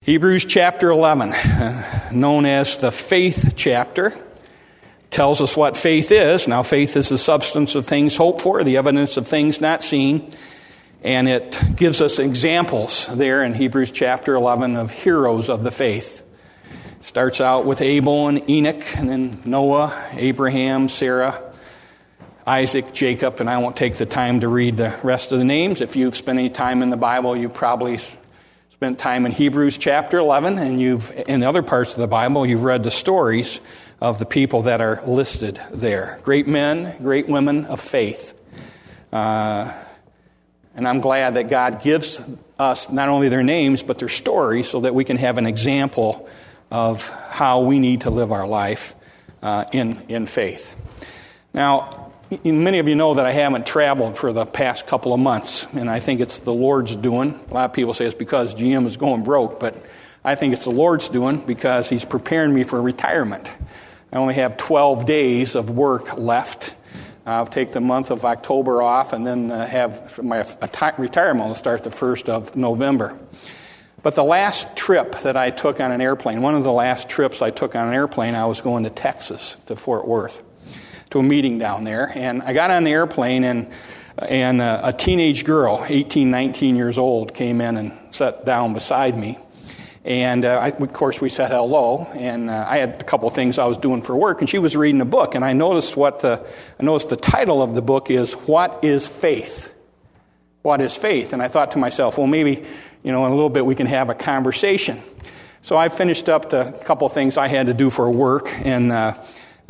Hebrews chapter 11, known as the faith chapter, tells us what faith is. Now, faith is the substance of things hoped for, the evidence of things not seen. And it gives us examples there in Hebrews chapter 11 of heroes of the faith. Starts out with Abel and Enoch, and then Noah, Abraham, Sarah, Isaac, Jacob, and I won't take the time to read the rest of the names. If you've spent any time in the Bible, you probably spent time in Hebrews chapter 11, and in other parts of the Bible, you've read the stories of the people that are listed there. Great men, great women of faith. And I'm glad that God gives us not only their names, but their stories so that we can have an example of how we need to live our life in faith. Now, many of you know that I haven't traveled for the past couple of months, and I think it's the Lord's doing. A lot of people say it's because GM is going broke, but I think it's the Lord's doing because He's preparing me for retirement. I only have 12 days of work left. I'll take the month of October off and then have my retirement will start the 1st of November. But the last trip that I took on an airplane, one of the last trips I took on an airplane, I was going to Texas, to Fort Worth, to a meeting down there. And I got on the airplane, and a teenage girl, 18, 19 years old, came in and sat down beside me. And, of course, we said hello, and I had a couple of things I was doing for work, and she was reading a book, and I noticed the title of the book is, What is Faith? What is faith? And I thought to myself, well, maybe, in a little bit we can have a conversation. So I finished up a couple of things I had to do for work, and then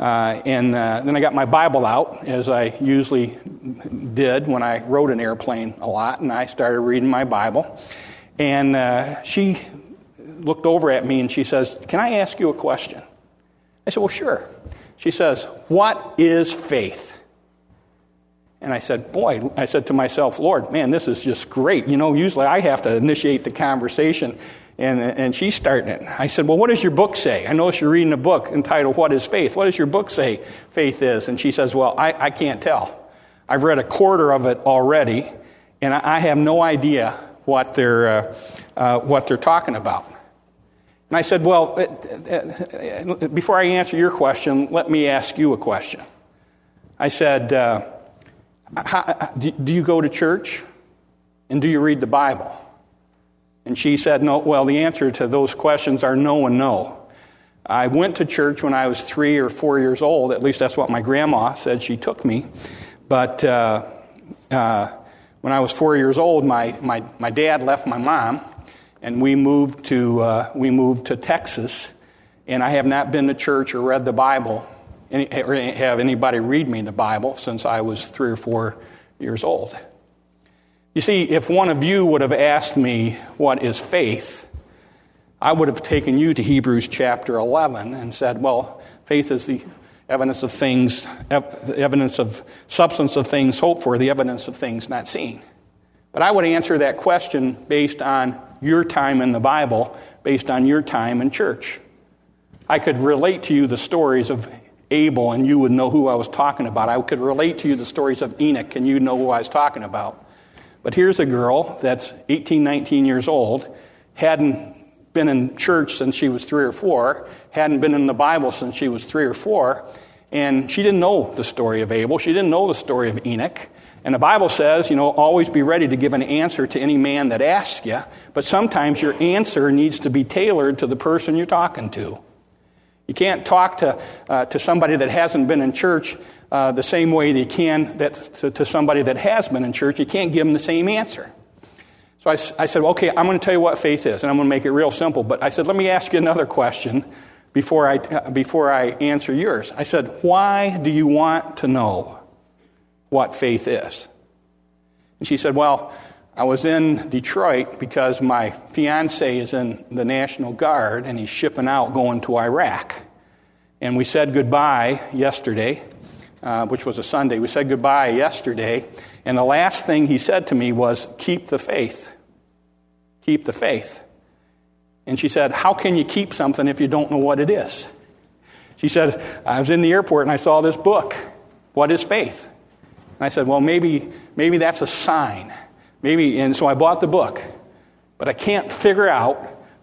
I got my Bible out, as I usually did when I rode an airplane a lot, and I started reading my Bible. And she looked over at me and she says, "Can I ask you a question?" I said, "Well, sure." She says, "What is faith?" And I said, I said to myself, "Lord, man, this is just great. Usually I have to initiate the conversation, and she's starting it." I said, "Well, what does your book say? I notice you're reading a book entitled, What is Faith? What does your book say faith is?" And she says, "Well, I can't tell. I've read a quarter of it already, and I have no idea what they're talking about." And I said, "Well, before I answer your question, let me ask you a question." I said, do you go to church? And do you read the Bible? And she said, "No." Well, the answer to those questions are no and no. I went to church when I was 3 or 4 years old. At least that's what my grandma said she took me. But when I was 4 years old, my dad left my mom, and we moved to Texas. And I have not been to church or read the Bible, or have anybody read me the Bible since I was 3 or 4 years old. You see, if one of you would have asked me what is faith, I would have taken you to Hebrews chapter 11 and said, well, faith is the evidence of things, the evidence of substance of things hoped for, the evidence of things not seen. But I would answer that question based on your time in the Bible, based on your time in church. I could relate to you the stories of Abel, and you would know who I was talking about. I could relate to you the stories of Enoch, and you'd know who I was talking about. But here's a girl that's 18, 19 years old, hadn't been in church since she was 3 or 4, hadn't been in the Bible since she was 3 or 4, and she didn't know the story of Abel. She didn't know the story of Enoch. And the Bible says, always be ready to give an answer to any man that asks you, but sometimes your answer needs to be tailored to the person you're talking to. You can't talk to somebody that hasn't been in church the same way that you can to somebody that has been in church. You can't give them the same answer. So I said, okay, I'm going to tell you what faith is, and I'm going to make it real simple. But I said, let me ask you another question before I answer yours. I said, why do you want to know what faith is? And she said, well, I was in Detroit because my fiancé is in the National Guard, and he's shipping out going to Iraq. And we said goodbye yesterday, which was a Sunday. We said goodbye yesterday, and the last thing he said to me was, keep the faith. Keep the faith. And she said, how can you keep something if you don't know what it is? She said, I was in the airport and I saw this book. What is faith? And I said, well, maybe that's a sign. And so I bought the book. But I can't figure out,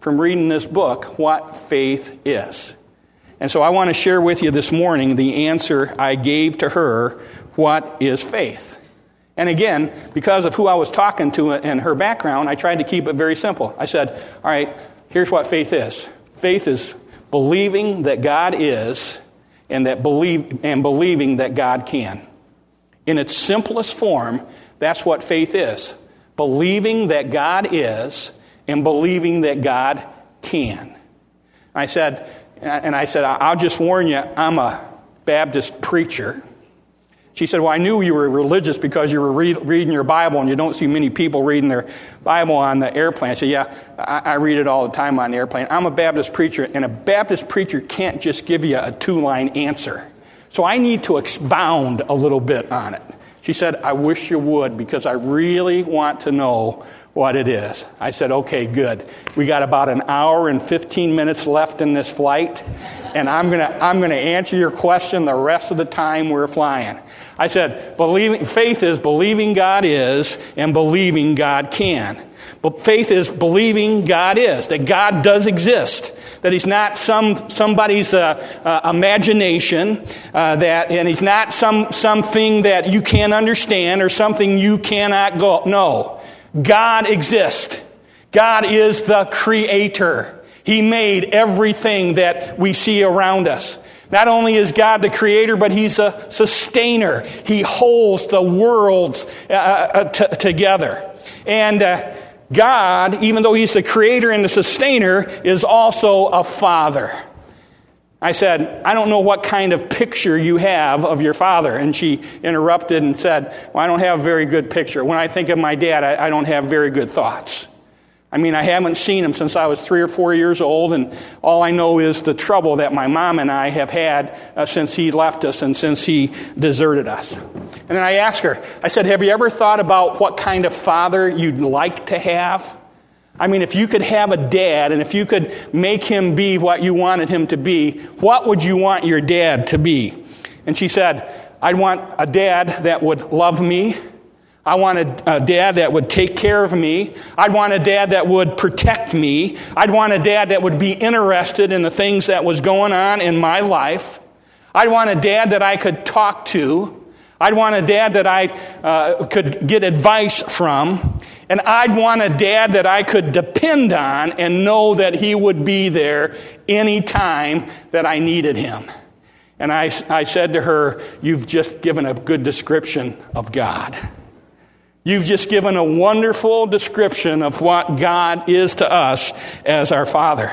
from reading this book what faith is. And so I want to share with you this morning the answer I gave to her, what is faith? And again, because of who I was talking to and her background, I tried to keep it very simple. I said, all right, here's what faith is. Faith is believing that God is and believing that God can. In its simplest form, that's what faith is. Believing that God is and believing that God can. I said, I'll just warn you, I'm a Baptist preacher. She said, well, I knew you were religious because you were reading your Bible, and you don't see many people reading their Bible on the airplane. I said, yeah, I read it all the time on the airplane. I'm a Baptist preacher, and a Baptist preacher can't just give you a 2-line answer. So I need to expound a little bit on it. She said, I wish you would, because I really want to know what it is. I said, okay, good. We got about an hour and 15 minutes left in this flight, and I'm gonna answer your question the rest of the time we're flying. I said, faith is believing God is and believing God can. But faith is believing God is, that God does exist, that He's not somebody's imagination, and He's not something that you can't understand or something you cannot know. God exists. God is the creator. He made everything that we see around us. Not only is God the creator, but He's a sustainer. He holds the worlds together. And God, even though He's the creator and the sustainer, is also a father. I said, I don't know what kind of picture you have of your father. And she interrupted and said, well, I don't have a very good picture. When I think of my dad, I don't have very good thoughts. I mean, I haven't seen him since I was 3 or 4 years old, and all I know is the trouble that my mom and I have had since he left us and since he deserted us. And then I asked her, I said, have you ever thought about what kind of father you'd like to have? I mean, if you could have a dad, and if you could make him be what you wanted him to be, what would you want your dad to be? And she said, I'd want a dad that would love me. I want a dad that would take care of me. I'd want a dad that would protect me. I'd want a dad that would be interested in the things that was going on in my life. I'd want a dad that I could talk to. I'd want a dad that I could get advice from. And I'd want a dad that I could depend on and know that he would be there any time that I needed him. And I said to her, you've just given a good description of God. You've just given a wonderful description of what God is to us as our Father.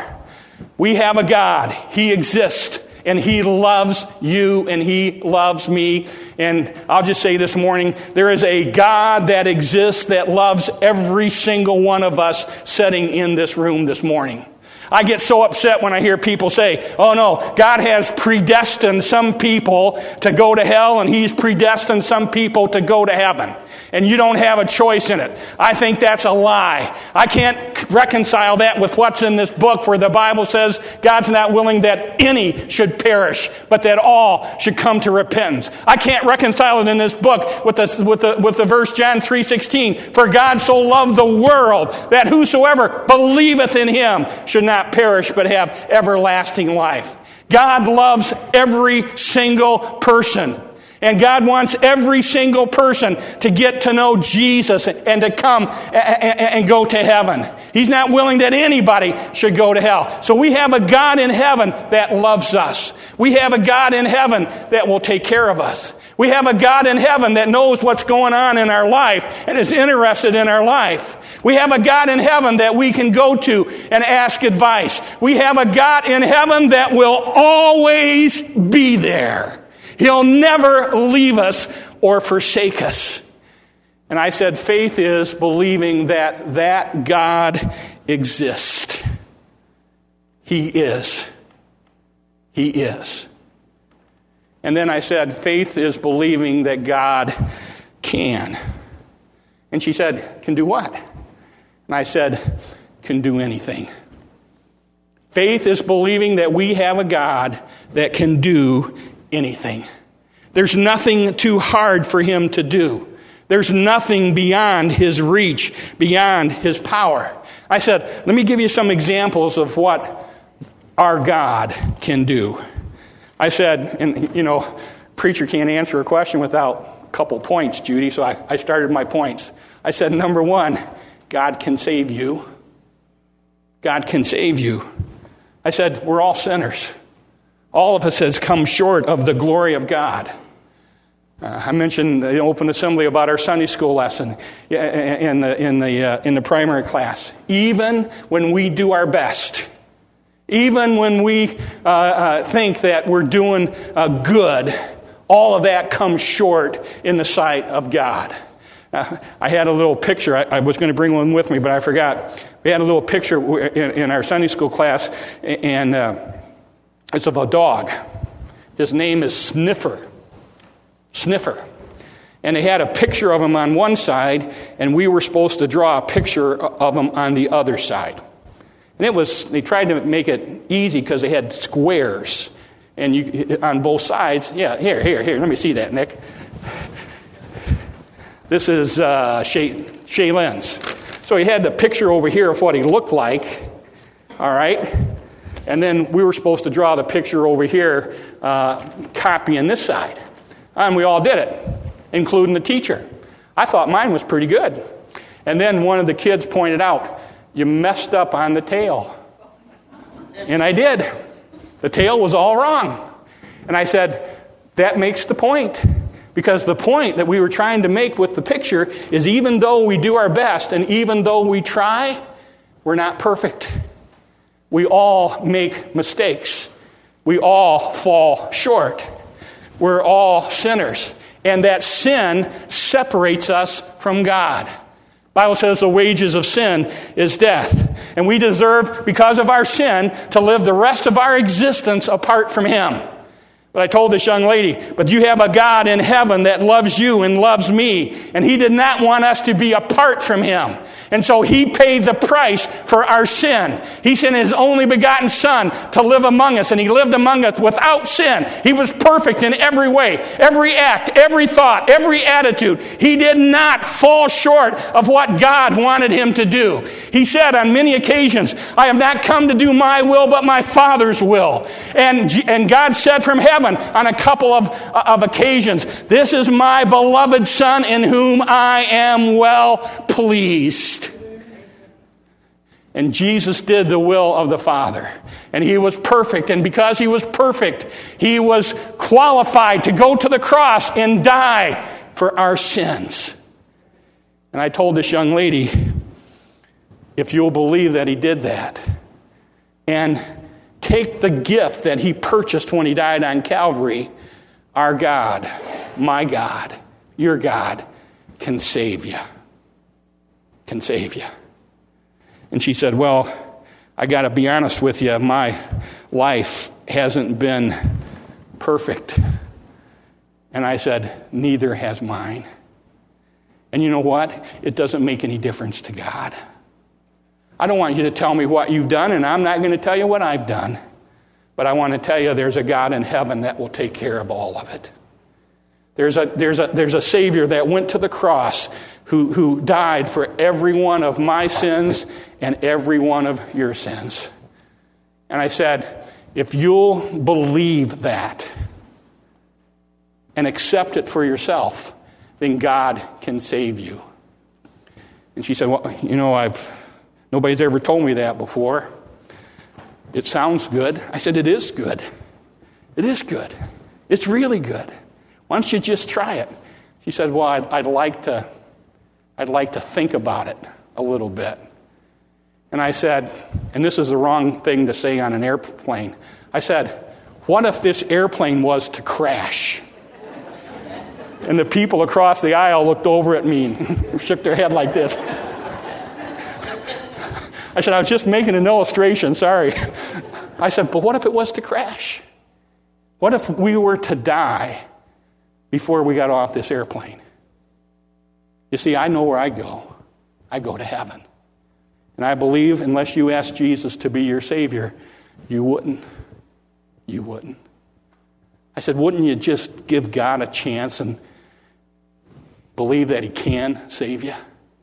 We have a God. He exists, and He loves you, and He loves me. And I'll just say this morning, there is a God that exists that loves every single one of us sitting in this room this morning. I get so upset when I hear people say, oh no, God has predestined some people to go to hell, and He's predestined some people to go to heaven. And you don't have a choice in it. I think that's a lie. I can't reconcile that with what's in this book, where the Bible says God's not willing that any should perish, but that all should come to repentance. I can't reconcile it in this book with the verse John 3:16. For God so loved the world that whosoever believeth in Him should not perish but have everlasting life. God loves every single person. And God wants every single person to get to know Jesus and to come and go to heaven. He's not willing that anybody should go to hell. So we have a God in heaven that loves us. We have a God in heaven that will take care of us. We have a God in heaven that knows what's going on in our life and is interested in our life. We have a God in heaven that we can go to and ask advice. We have a God in heaven that will always be there. He'll never leave us or forsake us. And I said, faith is believing that God exists. He is. He is. And then I said, faith is believing that God can. And she said, can do what? And I said, can do anything. Faith is believing that we have a God that can do anything. There's nothing too hard for Him to do. There's nothing beyond his reach, beyond his power. I said, let me give you some examples of what our God can do. I said, and preacher can't answer a question without a couple points, Judy, so I started my points. I said, number one, God can save you. God can save you. I said, we're all sinners. All of us has come short of the glory of God. I mentioned the open assembly about our Sunday school lesson in the primary class. Even when we do our best, even when we think that we're doing good, all of that comes short in the sight of God. I had a little picture. I was going to bring one with me, but I forgot. We had a little picture in our Sunday school class, and it's of a dog. His name is Sniffer. And they had a picture of him on one side, and we were supposed to draw a picture of him on the other side. And they tried to make it easy because they had squares and on both sides. Yeah, here, let me see that, Nick. This is Shaylin's. So he had the picture over here of what he looked like, all right? And then we were supposed to draw the picture over here, copying this side. And we all did it, including the teacher. I thought mine was pretty good. And then one of the kids pointed out, you messed up on the tail. And I did. The tail was all wrong. And I said, that makes the point. Because the point that we were trying to make with the picture is even though we do our best and even though we try, we're not perfect. We all make mistakes. We all fall short. We're all sinners. And that sin separates us from God. The Bible says the wages of sin is death. And we deserve, because of our sin, to live the rest of our existence apart from Him. But I told this young lady, but you have a God in heaven that loves you and loves me. And He did not want us to be apart from Him. And so He paid the price for our sin. He sent His only begotten Son to live among us. And He lived among us without sin. He was perfect in every way, every act, every thought, every attitude. He did not fall short of what God wanted Him to do. He said on many occasions, I have not come to do my will, but my Father's will. And God said from heaven on a couple of occasions, this is my beloved Son in whom I am well pleased. And Jesus did the will of the Father. And He was perfect. And because He was perfect, He was qualified to go to the cross and die for our sins. And I told this young lady, if you'll believe that He did that, and take the gift that He purchased when He died on Calvary, our God, my God, your God, can save you. Can save you. And she said, well, I got to be honest with you, my life hasn't been perfect. And I said, neither has mine. And you know what? It doesn't make any difference to God. I don't want you to tell me what you've done, and I'm not going to tell you what I've done. But I want to tell you there's a God in heaven that will take care of all of it. There's a Savior that went to the cross who died for every one of my sins and every one of your sins. And I said, if you'll believe that and accept it for yourself, then God can save you. And she said, well, nobody's ever told me that before. It sounds good. I said, it is good. It is good. It's really good. Why don't you just try it? She said, well, I'd like to think about it a little bit. And I said, and this is the wrong thing to say on an airplane. I said, what if this airplane was to crash? And the people across the aisle looked over at me and shook their head like this. I said, I was just making an illustration, sorry. I said, but what if it was to crash? What if we were to die before we got off this airplane? You see, I know where I go. I go to heaven. And I believe unless you ask Jesus to be your Savior, you wouldn't. You wouldn't. I said, wouldn't you just give God a chance and believe that he can save you?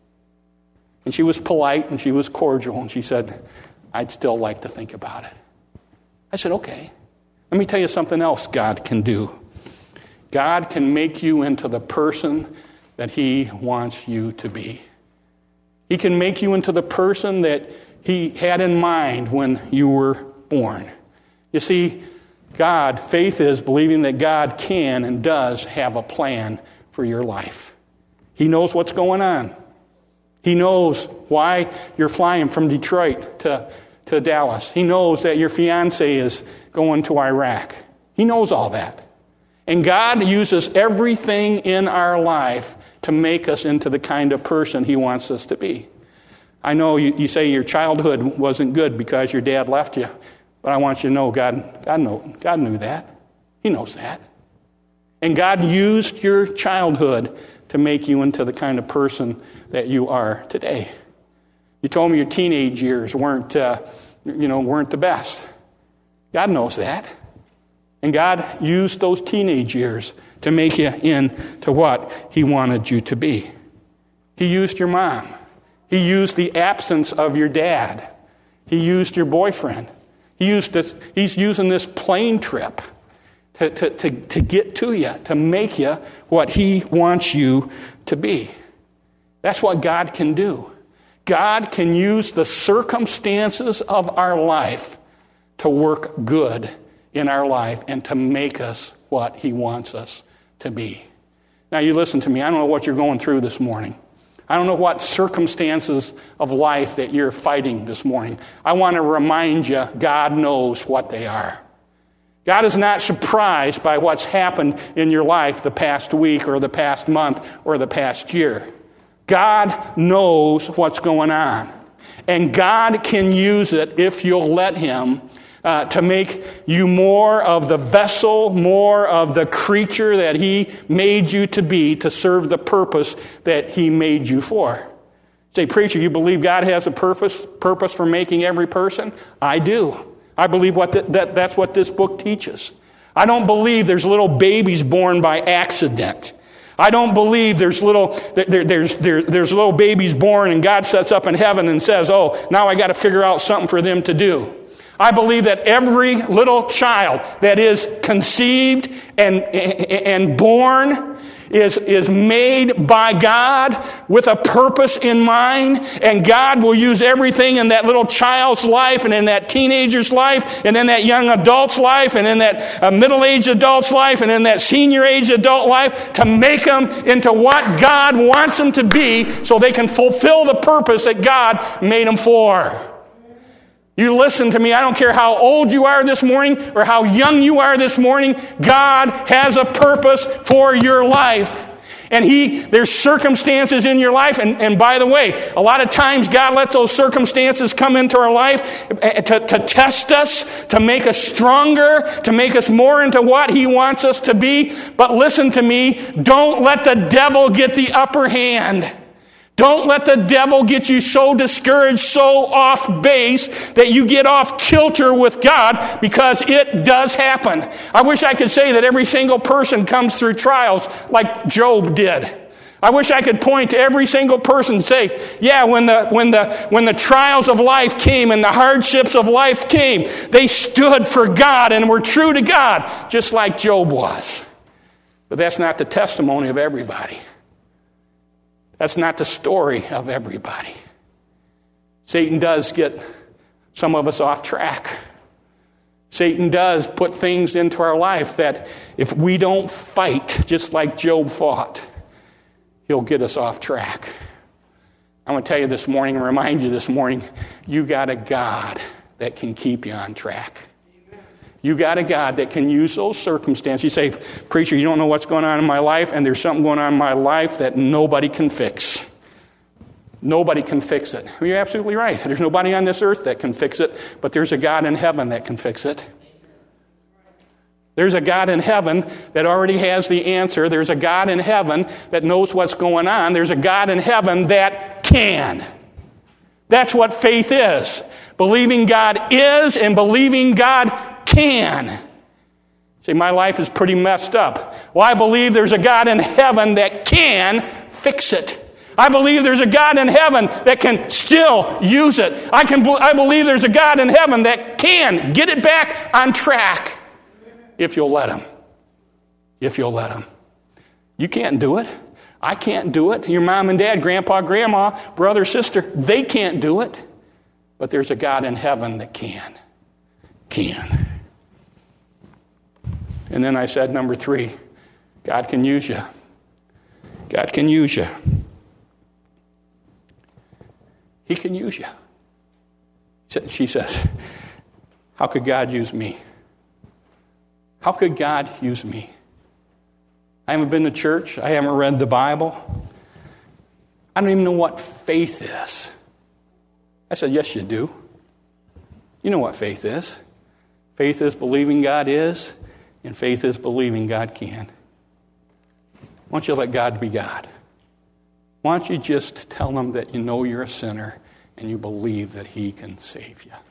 And she was polite and she was cordial, and she said, I'd still like to think about it. I said, okay. Let me tell you something else God can do. God can make you into the person that he wants you to be. He can make you into the person that he had in mind when you were born. You see, faith is believing that God can and does have a plan for your life. He knows what's going on. He knows why you're flying from Detroit to Dallas. He knows that your fiance is going to Iraq. He knows all that. And God uses everything in our life to make us into the kind of person he wants us to be. I know you say your childhood wasn't good because your dad left you, but I want you to know God knew that. He knows that. And God used your childhood to make you into the kind of person that you are today. You told me your teenage years weren't the best. God knows that. And God used those teenage years to make you into what he wanted you to be. He used your mom. He used the absence of your dad. He used your boyfriend. He's using this plane trip to get to you, to make you what he wants you to be. That's what God can do. God can use the circumstances of our life to work good in our life and to make us what he wants us to be. Now you listen to me. I don't know what you're going through this morning. I don't know what circumstances of life that you're fighting this morning. I want to remind you, God knows what they are. God is not surprised by what's happened in your life the past week or the past month or the past year. God knows what's going on. And God can use it if you'll let him to make you more of the vessel, more of the creature that he made you to be to serve the purpose that he made you for. Say, preacher, you believe God has a purpose for making every person? I do. I believe that's what this book teaches. I don't believe there's little babies born by accident. I don't believe there's little babies born and God sets up in heaven and says, oh, now I got to figure out something for them to do. I believe that every little child that is conceived and born is made by God with a purpose in mind, and God will use everything in that little child's life and in that teenager's life and in that young adult's life and in that middle-aged adult's life and in that senior-aged adult life to make them into what God wants them to be so they can fulfill the purpose that God made them for. You listen to me. I don't care how old you are this morning or how young you are this morning. God has a purpose for your life. And there's circumstances in your life. And by the way, a lot of times God lets those circumstances come into our life to test us, to make us stronger, to make us more into what he wants us to be. But listen to me. Don't let the devil get the upper hand. Don't let the devil get you so discouraged, so off base that you get off kilter with God, because it does happen. I wish I could say that every single person comes through trials like Job did. I wish I could point to every single person and say, yeah, when the trials of life came and the hardships of life came, they stood for God and were true to God, just like Job was. But that's not the testimony of everybody. That's not the story of everybody. Satan does get some of us off track. Satan does put things into our life that if we don't fight just like Job fought, he'll get us off track. I'm going to tell you this morning and remind you this morning, you got a God that can keep you on track. You got a God that can use those circumstances. You say, preacher, you don't know what's going on in my life, and there's something going on in my life that nobody can fix. Nobody can fix it. Well, you're absolutely right. There's nobody on this earth that can fix it, but there's a God in heaven that can fix it. There's a God in heaven that already has the answer. There's a God in heaven that knows what's going on. There's a God in heaven that can. That's what faith is. Believing God is and believing God can. Say, my life is pretty messed up. Well, I believe there's a God in heaven that can fix it. I believe there's a God in heaven that can still use it. I believe there's a God in heaven that can get it back on track if you'll let him. If you'll let him. You can't do it. I can't do it. Your mom and dad, grandpa, grandma, brother, sister, they can't do it. But there's a God in heaven that can. Can. And then I said, number 3, God can use you. God can use you. He can use you. She says, how could God use me? How could God use me? I haven't been to church. I haven't read the Bible. I don't even know what faith is. I said, yes, you do. You know what faith is. Faith is believing God is, and faith is believing God can. Why don't you let God be God? Why don't you just tell him that you know you're a sinner and you believe that he can save you?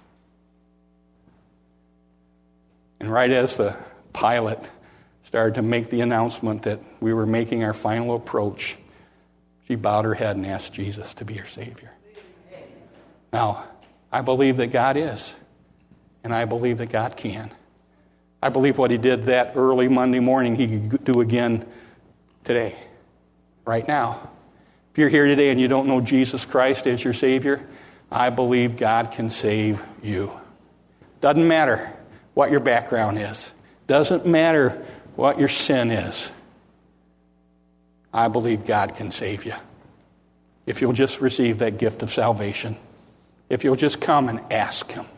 And right as the pilot started to make the announcement that we were making our final approach, she bowed her head and asked Jesus to be her Savior. Now, I believe that God is, and I believe that God can. I believe what he did that early Monday morning, he could do again today, right now. If you're here today and you don't know Jesus Christ as your Savior, I believe God can save you. Doesn't matter what your background is. Doesn't matter what your sin is. I believe God can save you. If you'll just receive that gift of salvation. If you'll just come and ask him.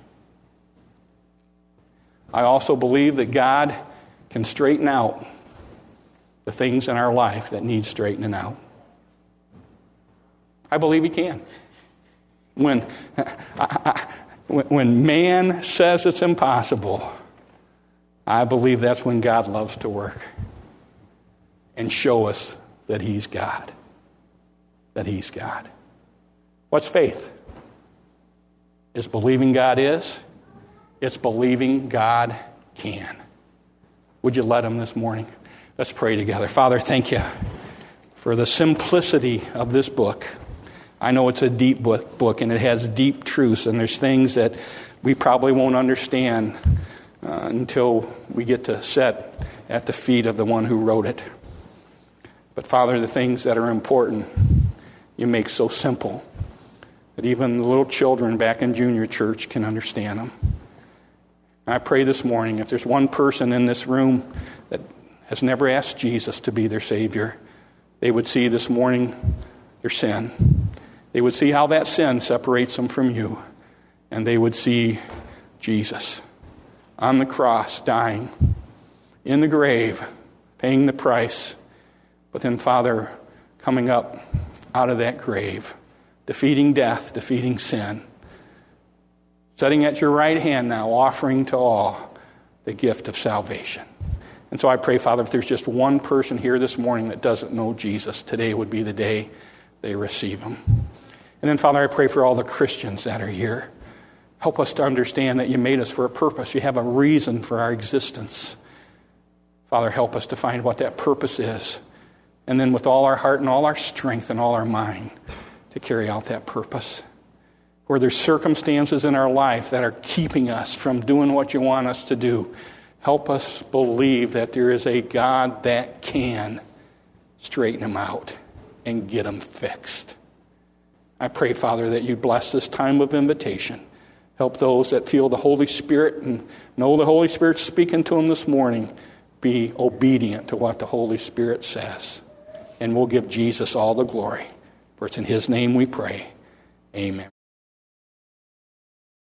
I also believe that God can straighten out the things in our life that need straightening out. I believe he can. When man says it's impossible, I believe that's when God loves to work and show us that he's God. That he's God. What's faith? It's believing God is. It's believing God can. Would you let him this morning? Let's pray together. Father, thank you for the simplicity of this book. I know it's a deep book and it has deep truths, and there's things that we probably won't understand until we get to sit at the feet of the one who wrote it. But Father, the things that are important, you make so simple that even the little children back in junior church can understand them. And I pray this morning, if there's one person in this room that has never asked Jesus to be their Savior, they would see this morning their sin. They would see how that sin separates them from you. And they would see Jesus on the cross, dying, in the grave, paying the price. But then, Father, coming up out of that grave, defeating death, defeating sin, sitting at your right hand now, offering to all the gift of salvation. And so I pray, Father, if there's just one person here this morning that doesn't know Jesus, today would be the day they receive him. And then, Father, I pray for all the Christians that are here. Help us to understand that you made us for a purpose. You have a reason for our existence. Father, help us to find what that purpose is. And then with all our heart and all our strength and all our mind to carry out that purpose. Where there's circumstances in our life that are keeping us from doing what you want us to do, help us believe that there is a God that can straighten them out and get them fixed. I pray, Father, that you bless this time of invitation. Help those that feel the Holy Spirit and know the Holy Spirit's speaking to them this morning be obedient to what the Holy Spirit says. And we'll give Jesus all the glory. For it's in his name we pray. Amen.